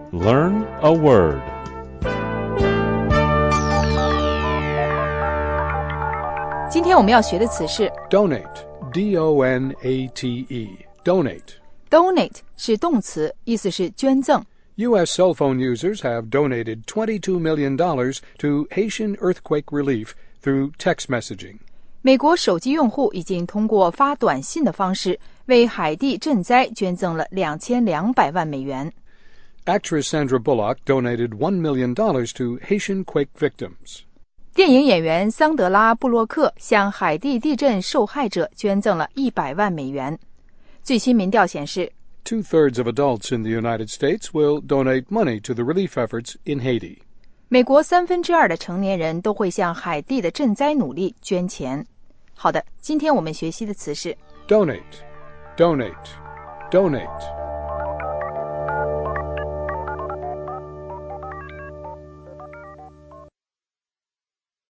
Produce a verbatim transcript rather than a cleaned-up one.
Learn a word. Donate 今天我们要学的词是 Donate, D O N A T E, donate. Donate 是动词，意思是捐赠。 U S cell phone users have donated twenty-two million dollars to Haitian earthquake relief through text messaging. 美国手机用户已经通过发短信的方式为海地赈灾捐赠了两千两百万美元。 Actress Sandra Bullock donated one million dollars to Haitian quake victims. 电影演员桑德拉·布洛克向海地地震受害者捐赠了一百万美元。最新民调显示 Two-thirds of adults in the United States will donate money to the relief efforts in Haiti. 美国三分之二的成年人都会向海地的赈灾努力捐钱。好的，今天我们学习的词是 Donate, donate, donate.